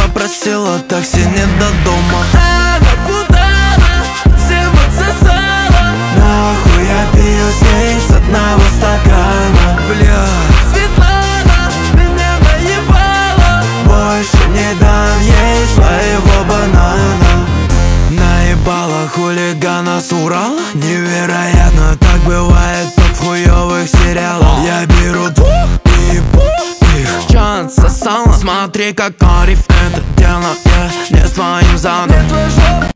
просила такси не до дома. Куда она? Всем отсосала. Нахуй я пью с ней с одного стакана. Бля, Светлана меня наебала. больше не дам ей своего банана. Наебала хулигана с Урала. Невероятно, так бывает только в хуёвых сериалах. Я беру двух и ебу их. Чё отсосала? Смотри, как Ариф это делает. Не с твоим задом.